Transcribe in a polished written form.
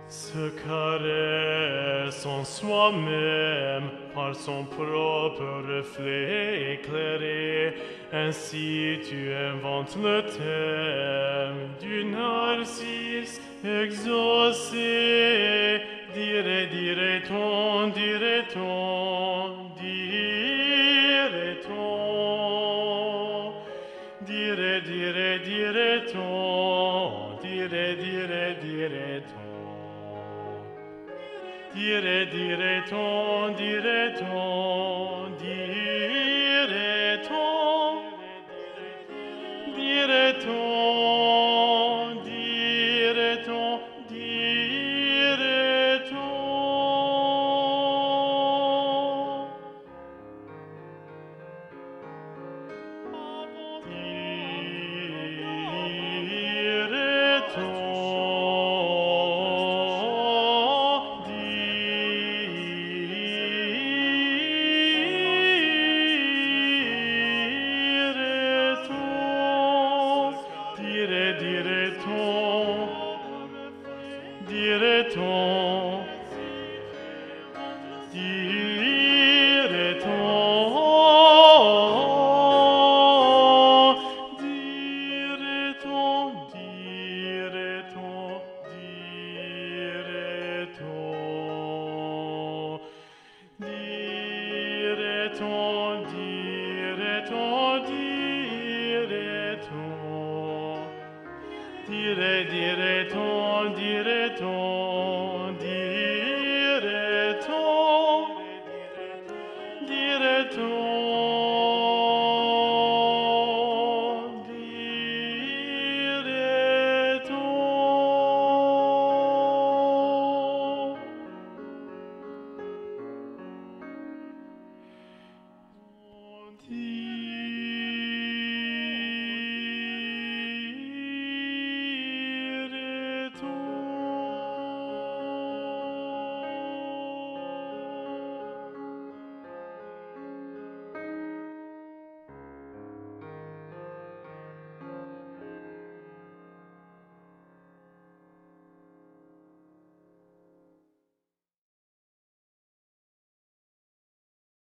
Se caresse en soi-même par son propre reflet éclairé. Ainsi tu inventes le thème du narcisse exaucé. Dirait-on, dirait-on, dirait-on. Dirait-on, dirait-on. Dirait-on, dirait-on, dirait-on. Dirait-on, dirait-on, dirait-on. Dirait-on, dirait-on, dirait-on, dirait-on, dirait-on, dirait-on, dirait-on, dirait-on, dirait-on, dirait-on.